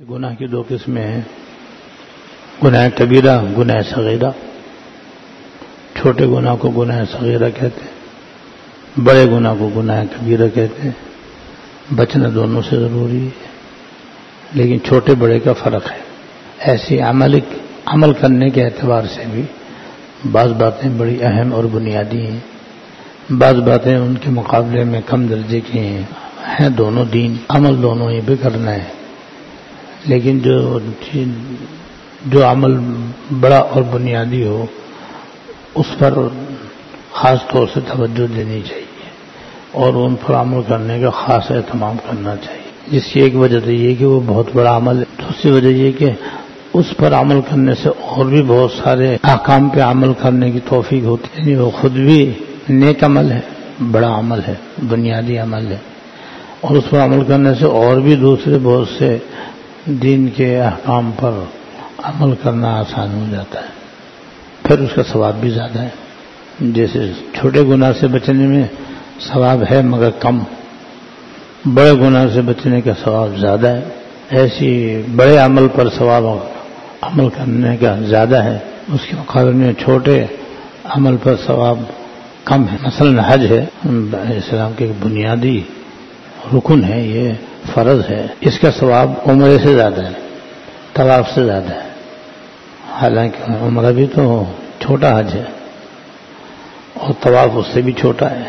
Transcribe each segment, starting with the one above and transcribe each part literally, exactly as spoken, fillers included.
گناہ کی دو قسمیں ہیں، گناہ کبیرہ، گناہ صغیرہ۔ چھوٹے گناہ کو گناہ صغیرہ کہتے ہیں، بڑے گناہ کو گناہ کبیرہ کہتے ہیں۔ بچنا دونوں سے ضروری ہے، لیکن چھوٹے بڑے کا فرق ہے۔ ایسی عمل عمل کرنے کے اعتبار سے بھی بعض باتیں بڑی اہم اور بنیادی ہیں، بعض باتیں ان کے مقابلے میں کم درجے کی ہیں ہیں دونوں دین، عمل دونوں ہی پہ کرنا ہے، لیکن جو جو عمل بڑا اور بنیادی ہو اس پر خاص طور سے توجہ دینی چاہیے اور ان پر عمل کرنے کا خاص اہتمام کرنا چاہیے، جس کی ایک وجہ تو یہ کہ وہ بہت بڑا عمل ہے، دوسری وجہ یہ کہ اس پر عمل کرنے سے اور بھی بہت سارے احکام پہ عمل کرنے کی توفیق ہوتی ہے، یعنی وہ خود بھی نیک عمل ہے، بڑا عمل ہے، بنیادی عمل ہے، اور اس پر عمل کرنے سے اور بھی دوسرے بہت سے دین کے احکام پر عمل کرنا آسان ہو جاتا ہے، پھر اس کا ثواب بھی زیادہ ہے۔ جیسے چھوٹے گناہ سے بچنے میں ثواب ہے مگر کم، بڑے گناہ سے بچنے کا ثواب زیادہ ہے، ایسی بڑے عمل پر ثواب عمل کرنے کا زیادہ ہے، اس کے مقابلے میں چھوٹے عمل پر ثواب کم ہے۔ مثلا حج ہے، اسلام کے بنیادی رکن ہے، یہ فرض ہے، اس کا ثواب عمرے سے زیادہ ہے، طواف سے زیادہ ہے، حالانکہ عمرہ بھی تو چھوٹا حج ہے اور طواف اس سے بھی چھوٹا ہے،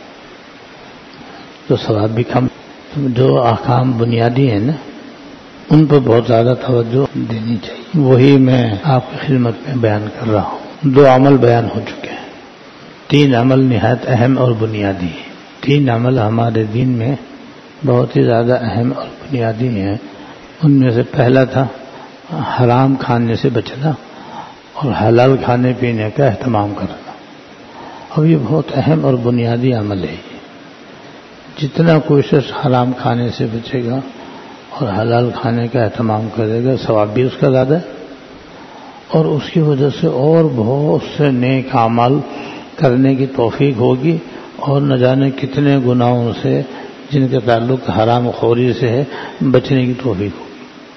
تو ثواب بھی کم۔ جو احکام بنیادی ہیں نا ان پر بہت زیادہ توجہ دینی چاہیے، وہی میں آپ کی خدمت میں بیان کر رہا ہوں۔ دو عمل بیان ہو چکے ہیں، تین عمل نہایت اہم اور بنیادی ہیں۔ تین عمل ہمارے دین میں بہت ہی زیادہ اہم اور بنیادی ہیں۔ ان میں سے پہلا تھا حرام کھانے سے بچنا اور حلال کھانے پینے کا اہتمام کرنا، اور یہ بہت اہم اور بنیادی عمل ہے۔ جتنا کوئی شخص حرام کھانے سے بچے گا اور حلال کھانے کا اہتمام کرے گا، ثواب بھی اس کا زیادہ ہے، اور اس کی وجہ سے اور بہت سے نیک اعمال کرنے کی توفیق ہوگی، اور نہ جانے کتنے گناہوں سے جن کا تعلق حرام خوری سے ہے بچنے کی توفیق ہوگی۔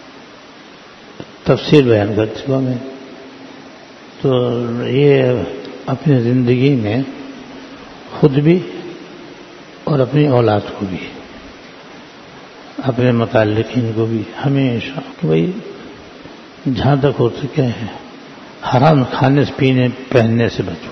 تفسیر بیان کر چکا میں، تو یہ اپنی زندگی میں خود بھی اور اپنی اولاد کو بھی، اپنے متعلقین کو بھی ہمیشہ کہ بھائی جہاں تک ہو سکے ہیں حرام کھانے سے پینے پہننے سے بچو،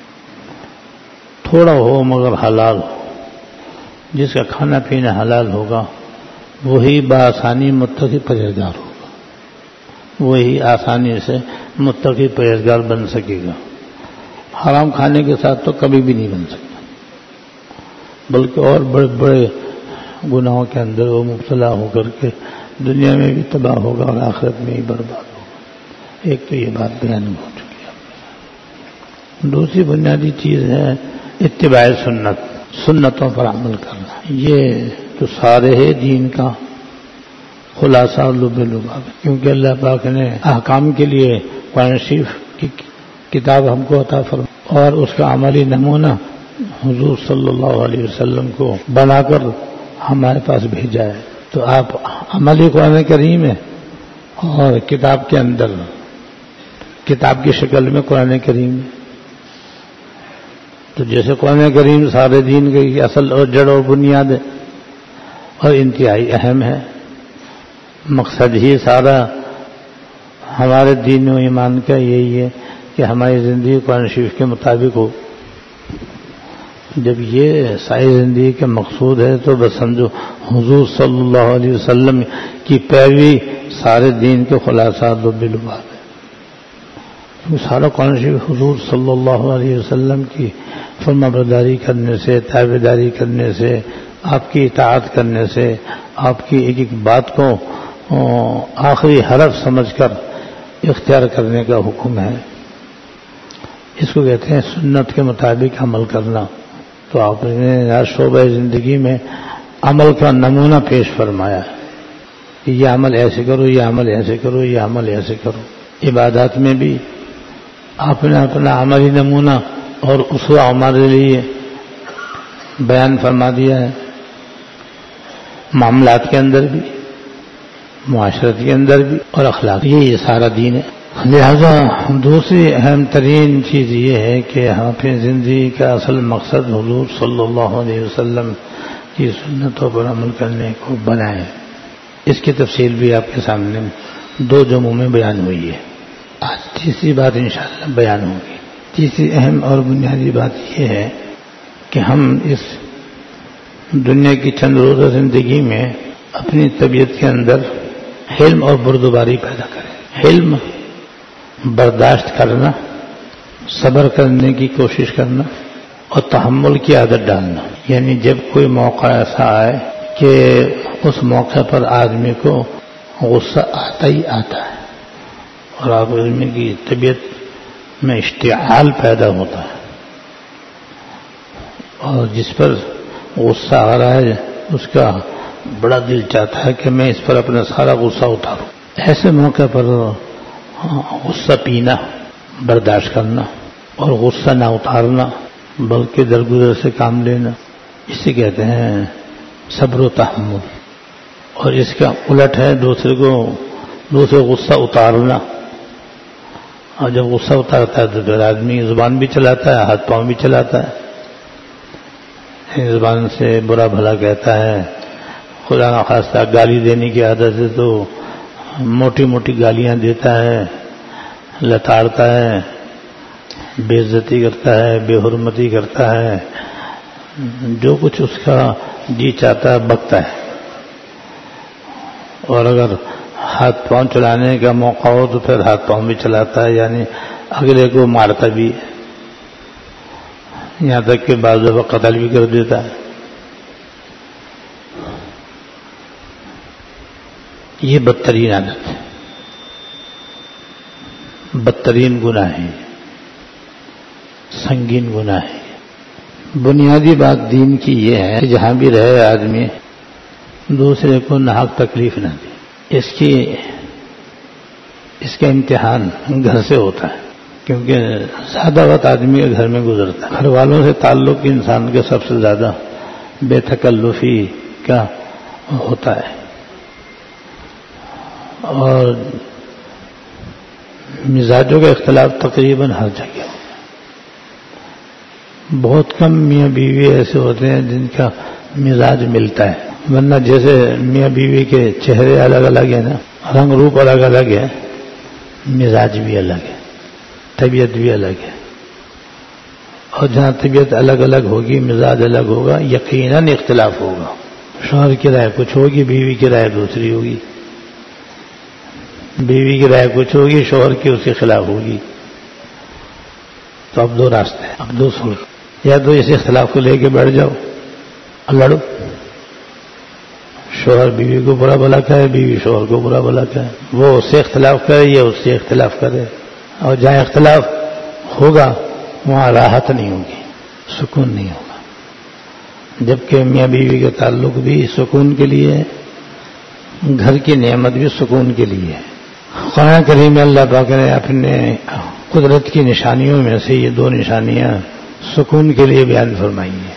تھوڑا ہو مگر حلال ہو۔ جس کا کھانا پینا حلال ہوگا وہی بآسانی متقی پرہیزگار ہوگا، وہی آسانی سے متقی پرہیزگار بن سکے گا۔ حرام کھانے کے ساتھ تو کبھی بھی نہیں بن سکتا، بلکہ اور بڑے بڑے گناہوں کے اندر وہ مبتلا ہو کر کے دنیا میں بھی تباہ ہوگا اور آخرت میں بھی برباد ہوگا۔ ایک تو یہ بات بیان ہو چکی ہے۔ دوسری بنیادی چیز ہے اتباع سنت، سنتوں پر عمل کرنا۔ یہ تو سارے ہے دین کا خلاصہ لب لباب، کیونکہ اللہ پاک نے احکام کے لیے قرآن شریف کی کتاب ہم کو عطا فرمائی اور اس کا عملی نمونہ حضور صلی اللہ علیہ وسلم کو بنا کر ہمارے پاس بھیجا ہے۔ تو آپ عملی قرآن کریم ہے اور کتاب کے اندر کتاب کی شکل میں قرآن کریم ہے، تو جیسے قرآن کریم سارے دین کی اصل اور جڑ اور بنیاد ہے اور انتہائی اہم ہے، مقصد ہی سارا ہمارے دین و ایمان کا یہی ہے کہ ہماری زندگی قرآن شریف کے مطابق ہو۔ جب یہ ساری زندگی کا مقصود ہے تو بس سمجھو حضور صلی اللہ علیہ وسلم کی پیروی سارے دین کے خلاصہ لب لباب ہے۔ سارا قرآن شریف حضور صلی اللہ علیہ وسلم کی فرما برداری کرنے سے، تابعداری کرنے سے، آپ کی اطاعت کرنے سے، آپ کی ایک ایک بات کو آخری حرف سمجھ کر اختیار کرنے کا حکم ہے۔ اس کو کہتے ہیں سنت کے مطابق عمل کرنا۔ تو آپ نے ہر شعبہ زندگی میں عمل کا نمونہ پیش فرمایا ہے کہ یہ عمل ایسے کرو، یہ عمل ایسے کرو، یہ عمل ایسے کرو۔ عبادات میں بھی آپ نے اپنا عملی نمونہ اور اسوہ ہمارے لیے بیان فرما دیا ہے، معاملات کے اندر بھی معاشرت کے اندر بھی اور اخلاق، یہ سارا دین ہے۔ لہذا دوسری اہم ترین چیز یہ ہے کہ ہم اپنی زندگی کا اصل مقصد حضور صلی اللہ علیہ وسلم کی سنتوں پر عمل کرنے کو بنائیں۔ اس کی تفصیل بھی آپ کے سامنے دو جمعوں میں بیان ہوئی ہے، آج تیسری بات انشاءاللہ بیان ہوگی۔ تیسری اہم اور بنیادی بات یہ ہے کہ ہم اس دنیا کی چند روزہ زندگی میں اپنی طبیعت کے اندر حلم اور بردباری پیدا کریں۔ حلم برداشت کرنا، صبر کرنے کی کوشش کرنا اور تحمل کی عادت ڈالنا، یعنی جب کوئی موقع ایسا آئے کہ اس موقع پر آدمی کو غصہ آتا ہی آتا ہے اور آدمی کی طبیعت میں اشتعال پیدا ہوتا ہے اور جس پر غصہ آ رہا ہے اس کا بڑا دل چاہتا ہے کہ میں اس پر اپنا سارا غصہ اتاروں۔ ایسے موقع پر غصہ پینا، برداشت کرنا اور غصہ نہ اتارنا بلکہ درگزر سے کام لینا، اسے کہتے ہیں صبر و تحمل۔ اور اس کا الٹ ہے دوسرے کو دوسرے غصہ اتارنا، اور جب غصہ اتارتا ہے تو پھر آدمی زبان بھی چلاتا ہے، ہاتھ پاؤں بھی چلاتا ہے، زبان سے برا بھلا کہتا ہے، خدا نخواستہ گالی دینے کی عادت ہے تو موٹی موٹی گالیاں دیتا ہے، لتاڑتا ہے، بے عزتی کرتا ہے، بے حرمتی کرتا ہے، جو کچھ اس کا جی چاہتا ہے بکتا ہے۔ اور اگر ہاتھ پاؤں چلانے کا موقع ہو تو پھر ہاتھ پاؤں بھی چلاتا ہے، یعنی اگلے کو مارتا بھی ہے، یہاں تک کہ بعض دفعہ قتل بھی کر دیتا ہے۔ یہ بدترین عادت ہے، بدترین گناہ ہے، سنگین گناہ ہے۔ بنیادی بات دین کی یہ ہے کہ جہاں بھی رہے آدمی دوسرے کو ناحق تکلیف نہ دے۔ اس کی اس کا امتحان گھر سے ہوتا ہے، کیونکہ زیادہ وقت آدمی کے گھر میں گزرتا ہے۔ گھر والوں سے تعلق انسان کے سب سے زیادہ بے تکلفی کا ہوتا ہے، اور مزاجوں کا اختلاف تقریباً ہر جگہ ہوتا ہے۔ بہت کم میاں بیوی ایسے ہوتے ہیں جن کا مزاج ملتا ہے، ورنہ جیسے میاں بیوی کے چہرے الگ الگ ہیں نا، رنگ روپ الگ الگ ہے، مزاج بھی الگ ہے، طبیعت بھی الگ ہے۔ اور جہاں طبیعت الگ الگ ہوگی، مزاج الگ ہوگا، یقیناً اختلاف ہوگا۔ شوہر کی رائے کچھ ہوگی، بیوی کی رائے دوسری ہوگی، بیوی کی رائے کچھ ہوگی، شوہر کی اس کے خلاف ہوگی۔ تو اب دو راستے ہیں، اب دو صورت، یا تو اس اختلاف کو لے کے بیٹھ جاؤ اور لڑو، شوہر بیوی کو برا بھلا کہے، بیوی شوہر کو برا بھلا کہے، وہ اس سے اختلاف کرے یا اس سے اختلاف کرے، اور جہاں اختلاف ہوگا وہاں راحت نہیں ہوگی، سکون نہیں ہوگا۔ جبکہ میاں بیوی کے تعلق بھی سکون کے لیے ہے، گھر کی نعمت بھی سکون کے لیے ہے۔ قرآن کریم میں اللہ پاک نے اپنے قدرت کی نشانیوں میں سے یہ دو نشانیاں سکون کے لیے بیان فرمائی ہیں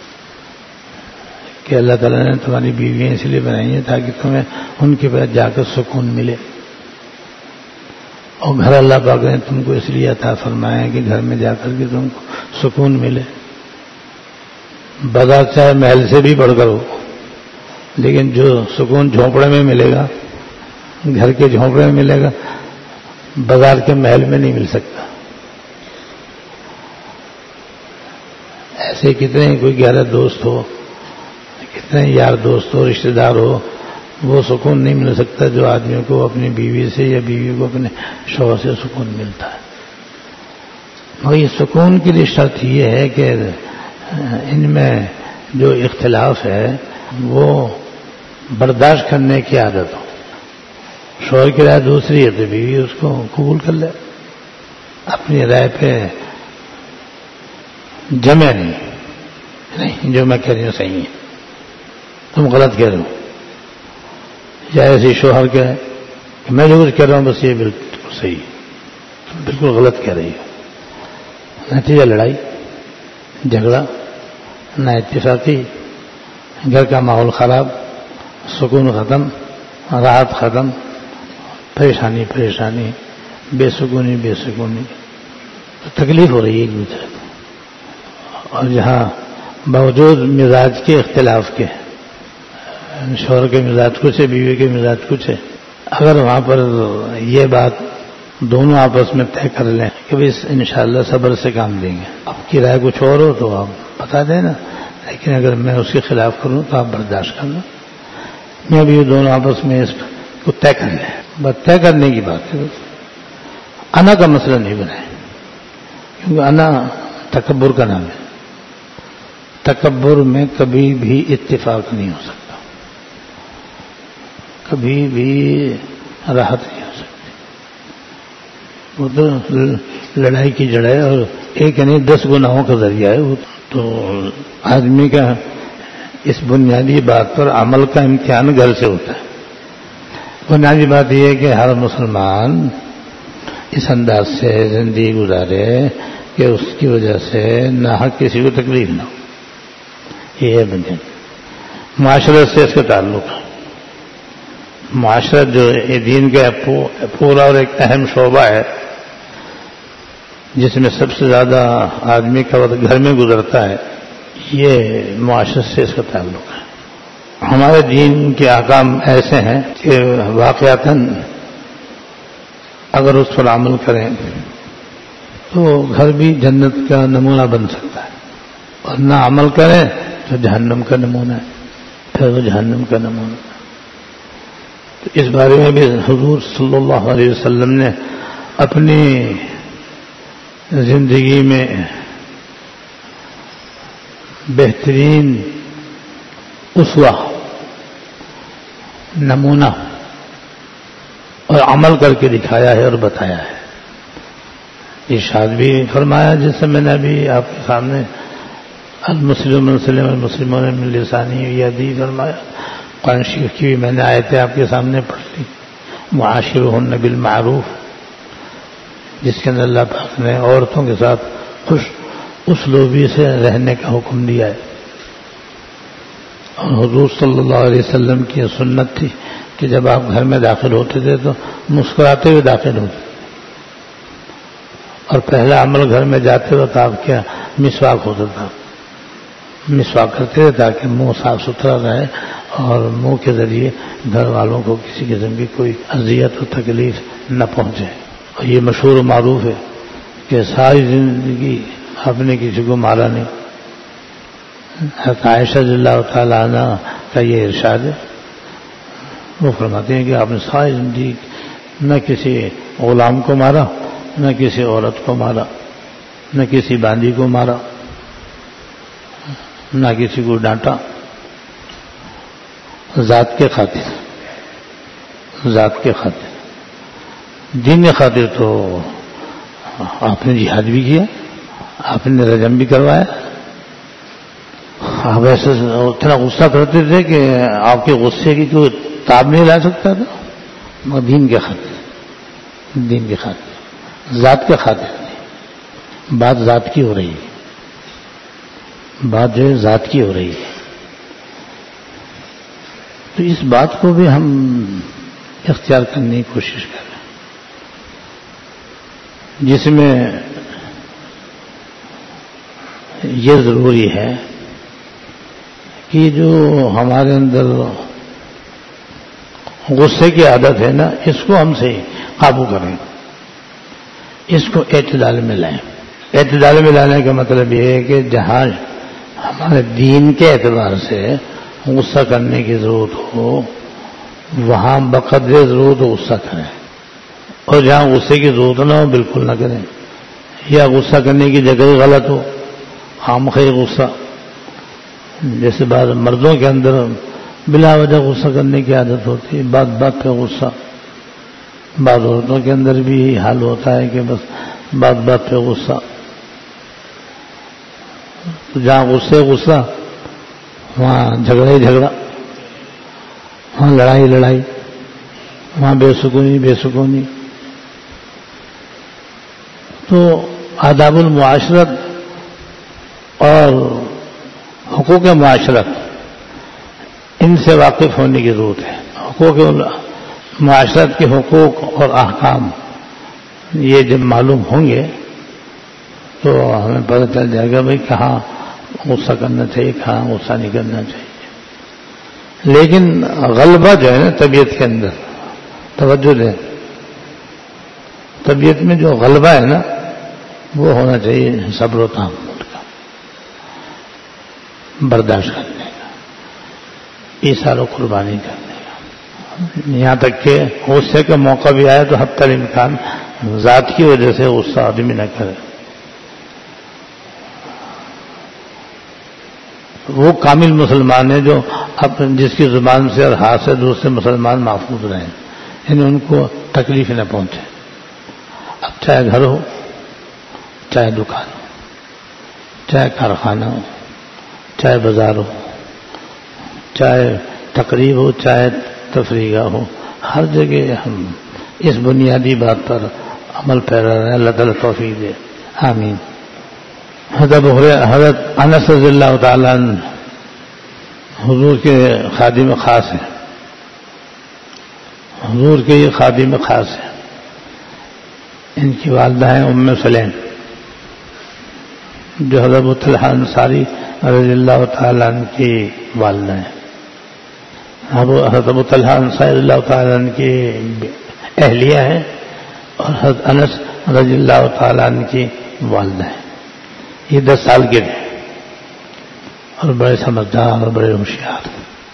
کہ اللہ تعالیٰ نے تمہاری بیویاں اس لیے بنائی ہیں تاکہ تمہیں ان کے پاس جا کر سکون ملے، اور گھر اللہ پاک نے تم کو اس لیے عطا فرمایا ہے کہ گھر میں جا کر کے تم کو سکون ملے۔ بازار چاہے محل سے بھی بڑھ کر ہو، لیکن جو سکون جھونپڑے میں ملے گا، گھر کے جھونپڑے میں ملے گا، بازار کے محل میں نہیں مل سکتا۔ ایسے کتنے کوئی گہرا دوست ہو، کتنے یار دوست ہو، رشتہ دار ہو، وہ سکون نہیں مل سکتا جو آدمیوں کو اپنی بیوی سے یا بیوی کو اپنے شوہر سے سکون ملتا ہے۔ اور یہ سکون کی لیے شرط یہ ہے کہ ان میں جو اختلاف ہے وہ برداشت کرنے کی عادت ہو۔ شوہر کی رائے دوسری ہے تو بیوی اس کو قبول کر لے، اپنی رائے پہ جمع نہیں نہیں جو میں کہہ رہی ہوں صحیح ہے، تم غلط کہہ رہے ہو، یا ایسے شوہر کہے کہ میں جو کچھ کہہ رہا ہوں بس یہ بالکل صحیح ہے، تم بالکل غلط کہہ رہی ہو۔ نتیجہ لڑائی جھگڑا، نا اتفاقی، گھر کا ماحول خراب، سکون ختم، راحت ختم، پریشانی پریشانی، بے سکونی بے سکونی، تکلیف ہو رہی ہے ایک دوسرے کو۔ اور جہاں باوجود مزاج کے اختلاف کے، شوہر کے مزاج کچھ ہے، بیوی کے مزاج کچھ ہے، اگر وہاں پر یہ بات دونوں آپس میں طے کر لیں کہ بھائی انشاءاللہ صبر سے کام لیں گے، آپ کی رائے کچھ اور ہو تو آپ بتا دیں نا، لیکن اگر میں اس کے خلاف کروں تو آپ برداشت کر لیں، میں بھی دونوں آپس میں اس کو طے کر لیں، بس طے کرنے کی بات ہے، انا کا مسئلہ نہیں بنائے، کیونکہ انا تکبر کا نام ہے، تکبر میں کبھی بھی اتفاق نہیں ہو سکتا، کبھی بھی راحت نہیں ہو سکتی، وہ تو لڑائی کی جڑ ہے، اور ایک یعنی دس گناہوں کا ذریعہ ہے وہ تو آدمی کا اس بنیادی بات پر عمل کا امتحان گھر سے ہوتا ہے۔ بنیادی بات یہ ہے کہ ہر مسلمان اس انداز سے زندگی گزارے کہ اس کی وجہ سے نہ کسی کو تکلیف نہ ہو، یہ ہے بنیاد۔ معاشرت سے اس کا تعلق ہے، معاشرت جو دین کا پورا اور ایک اہم شعبہ ہے، جس میں سب سے زیادہ آدمی کا وقت گھر میں گزرتا ہے، یہ معاشرت سے اس کا تعلق ہے۔ ہمارے دین کے احکام ایسے ہیں کہ واقعتاً اگر اس پر عمل کریں تو گھر بھی جنت کا نمونہ بن سکتا ہے، اور نہ عمل کریں تو جہنم کا نمونہ ہے، پھر وہ جہنم کا نمونہ ہے۔ تو اس بارے میں بھی حضور صلی اللہ علیہ وسلم نے اپنی زندگی میں بہترین اسوہ، نمونہ اور عمل کر کے دکھایا ہے اور بتایا ہے۔ ارشاد بھی فرمایا، جس سے میں نے ابھی آپ کے سامنے المسلم من سلم المسلمون من لسانہ یدی فرمایا، قرآن شریف کی بھی میں نے آیتیں آپ کے سامنے پڑھ لی، معاشرہن بالمعروف، جس کے اندر اللہ پاک نے عورتوں کے ساتھ خوش اسلوبی سے رہنے کا حکم دیا ہے، اور حضور صلی اللہ علیہ وسلم کی سنت تھی کہ جب آپ گھر میں داخل ہوتے تھے تو مسکراتے ہوئے داخل ہوتے، اور پہلا عمل گھر میں جاتے وقت آپ کیا مسواک ہوتا تھا، مسواک کرتے تھے تاکہ منہ صاف ستھرا رہے اور منہ کے ذریعے گھر والوں کو کسی قسم کی کوئی اذیت و تکلیف نہ پہنچے۔ اور یہ مشہور و معروف ہے کہ ساری زندگی آپ نے کسی کو مارا نہیں۔ حضرت عائشہ رضی اللہ تعالی عنہ کا یہ ارشاد ہے، وہ فرماتے ہیں کہ آپ نے ساری زندگی نہ کسی غلام کو مارا، نہ کسی عورت کو مارا، نہ کسی باندی کو مارا، نہ کسی کو ڈانٹا، ذات کے خاطر، ذات کے خاطر، دین کے خاطر تو آپ نے جہاد بھی کیا، آپ نے رجم بھی کروایا، آپ ایسے اتنا غصہ کرتے تھے کہ آپ کے غصے کی کوئی تاب نہیں لا سکتا تھا، مگر دین کے خاطر، دین کے خاطر، ذات کے خاطر نہیں، بات ذات کی ہو رہی ہے، بات جو ہے ذات کی ہو رہی ہے۔ تو اس بات کو بھی ہم اختیار کرنے کی کوشش کر رہے ہیں، جس میں یہ ضروری ہے کہ جو ہمارے اندر غصے کی عادت ہے نا، اس کو ہم سے قابو کریں، اس کو اعتدال میں لائیں۔ اعتدال میں لانے کا مطلب یہ ہے کہ جہاں ہمارے دین کے اعتبار سے غصہ کرنے کی ضرورت ہو وہاں بقدر ضرورت غصہ کریں، اور جہاں غصے کی ضرورت نہ ہو بالکل نہ کریں، یا غصہ کرنے کی جگہ غلط ہو، خام خواہ غصہ، جیسے بعض مردوں کے اندر بلا وجہ غصہ کرنے کی عادت ہوتی ہے، بات بات پہ غصہ، بعض عورتوں کے اندر بھی یہی حال ہوتا ہے کہ بس بات بات پہ غصہ، تو جہاں غصے غصہ وہاں جھگڑا ہی جھگڑا، وہاں لڑائی لڑائی، وہاں بے سکونی بے سکونی۔ تو آداب المعاشرت اور حقوق معاشرت، ان سے واقف ہونے کی ضرورت ہے، حقوق معاشرت کے حقوق اور احکام یہ جب معلوم ہوں گے تو ہمیں پتہ چل جائے گا بھائی کہاں غصہ کرنا چاہیے, کہاں غصہ نہیں کرنا چاہیے. لیکن غلبہ جو ہے نا طبیعت کے اندر, توجہ دیں, طبیعت میں جو غلبہ ہے نا وہ ہونا چاہیے صبر و تحمل کا, برداشت کرنے کا, ایثار و قربانی کرنے کا. یہاں تک کہ غصے کا موقع بھی آئے تو حتی الامکان ذات کی وجہ سے غصہ آدمی نہ کرے. وہ کامل مسلمان ہے جو اپنے جس کی زبان سے اور ہاتھ سے دوسرے مسلمان محفوظ رہیں, یعنی ان کو تکلیف نہ پہنچے. اب چاہے گھر ہو, چاہے دکان ہو, چاہے کارخانہ ہو, چاہے بازار ہو, چاہے تقریب ہو, چاہے تفریح ہو, ہر جگہ ہم اس بنیادی بات پر عمل پیرا رہے. اللہ تعالیٰ توفیق دے, آمین. حضرت حضرت انس رضی اللہ تعالیٰ عنہ حضور کے خادم خاص ہیں, حضور کے یہ خادم خاص ہیں. ان کی والدہ ہیں ام سلیم جو حضرت طلحہ انصاری رضی اللہ تعالیٰ عنہ کی والدہ ہیں. حضرت طلحہ انصاری رضی اللہ تعالیٰ عنہ کی اہلیہ ہیں اور حضرت انس رضی اللہ تعالیٰ عنہ کی والدہ ہیں. یہ دس سال کے تھے اور بڑے سمجھدار اور بڑے ہوشیار.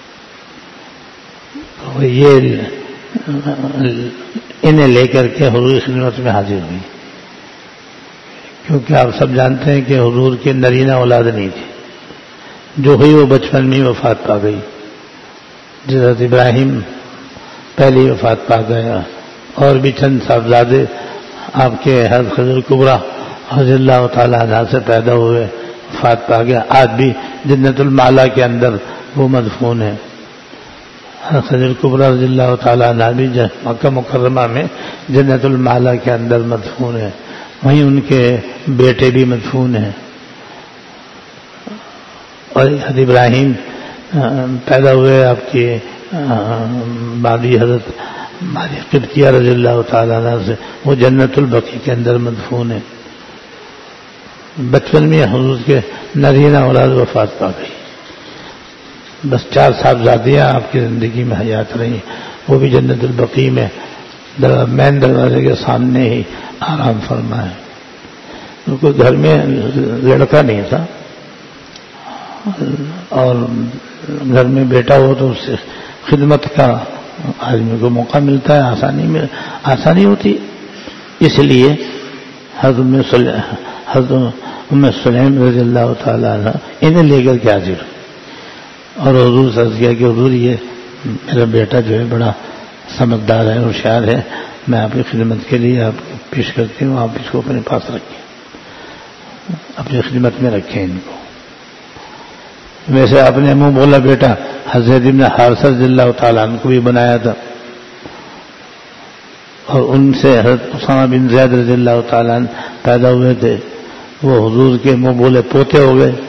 تو یہ انہیں لے کر کے حضور کی خدمت میں حاضر ہوئی, کیونکہ آپ سب جانتے ہیں کہ حضور کی نرینہ اولاد نہیں تھی, جو ہوئی وہ بچپن میں وفات پا گئی. حضرت ابراہیم پہلی وفات پا گیا اور بھی چند صاحبزادے آپ کے حضرت خضر کبریٰ رضی اللہ تعالیٰ عنہ سے پیدا ہوئے, وفات پا گیا. آج بھی جنت المعلا کے اندر وہ مدفون ہے. خضر کبریٰ رضی اللہ تعالیٰ عنہ بھی مکہ مکرمہ میں جنت المعلا کے اندر مدفون ہے, وہیں ان کے بیٹے بھی مدفون ہیں. اور حضرت ابراہیم پیدا ہوئے آپ کی بابی حضرت ماری قبطیہ رضی اللہ تعالیٰ عنہ سے, وہ جنت البقیع کے اندر مدفون ہے. بچپن میں حضور کے نرینہ اولاد وفات پا گئی. بس چار صاحبزادیاں آپ کی زندگی میں حیات رہی, وہ بھی جنت البقیع میں مین دروازے کے سامنے ہی آرام فرما ہے. کیونکہ گھر میں لڑکا نہیں تھا اور گھر میں بیٹا ہو تو اس سے خدمت کا آدمی کو موقع ملتا ہے, آسانی میں آسانی ہوتی. اس لیے حضرت حضرت ام سلیم رضی اللہ تعالیٰ عنہ انہیں لے کر کے حاضر اور حضور سے عرض کیا کہ حضور یہ میرا بیٹا جو ہے بڑا سمجھدار ہے, ہوشیار ہے, میں آپ کی خدمت کے لیے آپ پیش کرتی ہوں, آپ اس کو اپنے پاس رکھیں, اپنی خدمت میں رکھیں ان کو. ویسے آپ نے منہ بولا بیٹا حضرت ابن حارثہ رضی اللہ تعالیٰ عنہ کو بھی بنایا تھا, اور ان سے حضرت اسامہ بن زید رضی اللہ تعالیٰ عنہ پیدا ہوئے تھے, وہ حضور کے منہ بولے پوتے ہو گئے.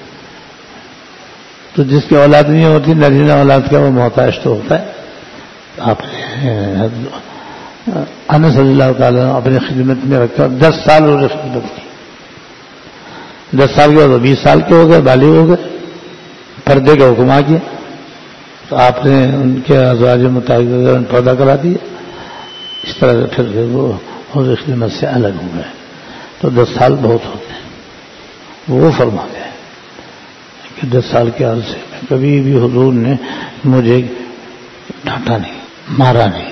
تو جس کی اولاد نہیں ہوتی نرینہ اولاد کا وہ محتاج تو ہوتا ہے. آپ نے انس رضی اللہ تعالیٰ اپنی خدمت میں رکھا, دس سال انہوں نے خدمت کی. دس سال کے بعد بیس سال کے ہو گئے, بالغ ہو گئے, پردے کا حکم آ گیا, تو آپ نے ان کے ازواج مطابق پردہ کرا دیا. اس طرح سے پھر وہ حضور خدمت سے الگ ہو گئے. تو دس سال بہت ہوتے ہیں. وہ فرما گئے کہ دس سال کے عرصے میں کبھی بھی حضور نے مجھے ڈانٹا نہیں, مارا نہیں,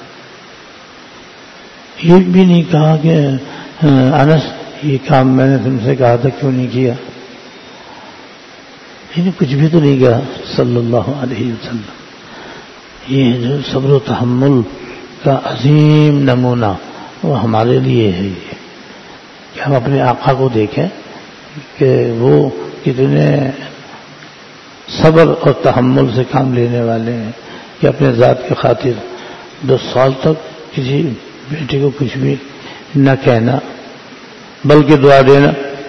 یہ بھی نہیں کہا کہ انس یہ کام میں نے تم سے کہا تھا کیوں نہیں کیا, یہ کچھ بھی تو نہیں کہا صلی اللہ علیہ وسلم. یہ جو صبر و تحمل کا عظیم نمونہ وہ ہمارے لیے ہے, یہ کہ ہم اپنے آقا کو دیکھیں کہ وہ کتنے صبر اور تحمل سے کام لینے والے ہیں, کہ اپنے ذات کی خاطر دس سال تک کسی بیٹے کو کچھ بھی نہ کہنا بلکہ دعا دینا,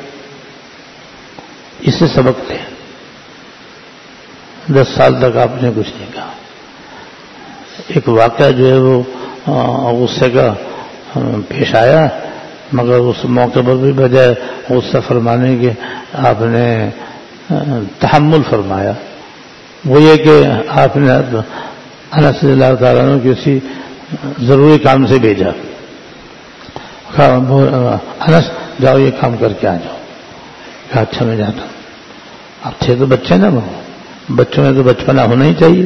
اس سے سبق لیں. دس سال تک آپ نے کچھ نہیں کہا, ایک واقعہ جو ہے وہ غصے کا پیش آیا، مگر اس موقع پر بھی بجائے غصہ فرمانے کے آپ نے تحمل فرمایا. وہ یہ کہ آپ نے انس رضی اللہ تعالیٰ عنہ کسی ضروری کام سے بھیجا. انس جاؤ یہ کام کر کے آ جاؤ. کہا اچھا میں جاتا ہوں. اب تھے تو بچے نا، وہ بچوں میں تو بچپنا ہونا ہی چاہیے،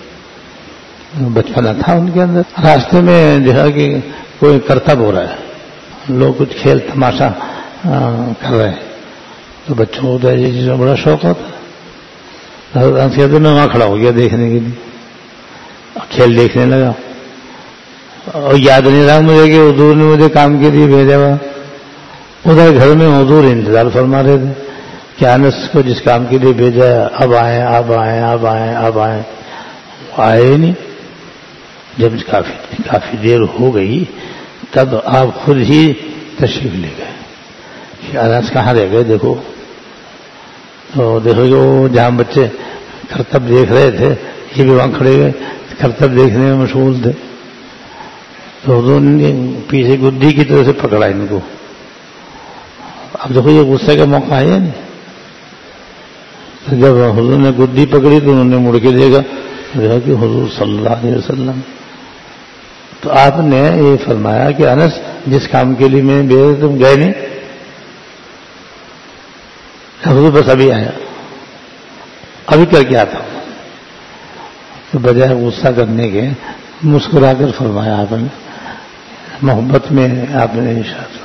بچپنا تھا ان کے اندر. راستے میں دیکھا کہ کوئی کرتب ہو رہا ہے، لوگ کچھ کھیل تماشا کر رہے ہیں، تو بچوں کو یہ چیز میں بڑا شوق ہوتا ہے. کہتے میں وہاں کھڑا ہو گیا دیکھنے کے لیے، کھیل دیکھنے لگا، اور یاد نہیں رہا مجھے کہ حضور نے مجھے کام کے لیے بھیجا ہوا. ادھر گھر میں حضور انتظار فرما رہے تھے کہ انس کو جس کام کے لیے بھیجا ہے اب آئیں اب آئیں اب آئیں اب آئیں. آئے ہی نہیں. جب کافی کافی دیر ہو گئی تب آپ خود ہی تشریف لے گئے کہ انس کہاں رہ گئے دیکھو. تو دیکھو گے وہ جہاں بچے کرتب دیکھ رہے تھے یہ بھی وہاں کھڑے ہوئے کرتب دیکھنے میں مشغول تھے. تو حضور نے پیچھے گدی کی طرح سے پکڑا ان کو. اب دیکھو یہ غصے کا موقع ہے نہیں. تو جب حضور نے گدی پکڑی تو انہوں نے مڑ کے دیکھا دیکھا کہ حضور صلی اللہ علیہ وسلم. تو آپ نے یہ فرمایا کہ انس جس کام کے لیے میں بھیجا تم گئے نہیں. حضور بس ابھی آیا، ابھی کر کے آتا ہوں. تو بجائے غصہ کرنے کے مسکرا کر فرمایا آپ نے، محبت میں آپ نے ارشاد.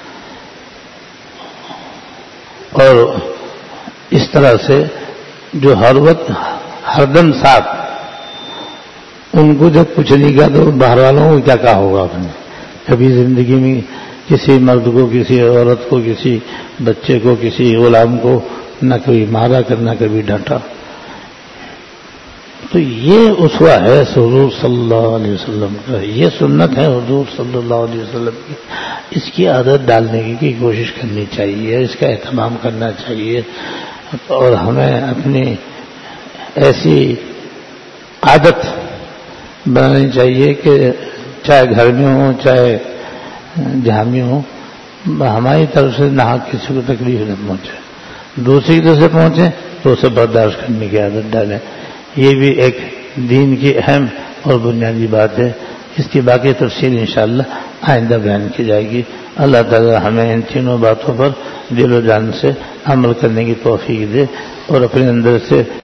اور اس طرح سے جو ہر وقت ہر دم ساتھ، ان کو جب کچھ نہیں کہا تو باہر والوں کو کیا کہا ہوگا آپ نے. کبھی زندگی میں کسی مرد کو، کسی عورت کو، کسی بچے کو، کسی غلام کو نہ کبھی مارا کر نہ کبھی ڈانٹا. تو یہ اسوہ ہے حضور صلی اللہ علیہ وسلم کا، یہ سنت ہے حضور صلی اللہ علیہ وسلم کی. اس کی عادت ڈالنے کی کوشش کرنی چاہیے، اس کا اہتمام کرنا چاہیے، اور ہمیں اپنی ایسی عادت بنانی چاہیے کہ چاہے گھر میں ہو چاہے جہاں بھی ہو، ہماری طرف سے نہ کسی کو تکلیف نہ پہنچے، دوسری کی طرف سے پہنچے تو اسے برداشت کرنے کی عادت ڈالیں. یہ بھی ایک دین کی اہم اور بنیادی بات ہے. اس کی باقی تفصیل انشاءاللہ آئندہ بیان کی جائے گی. اللہ تعالی ہمیں ان تینوں باتوں پر دل و جان سے عمل کرنے کی توفیق دے اور اپنے اندر سے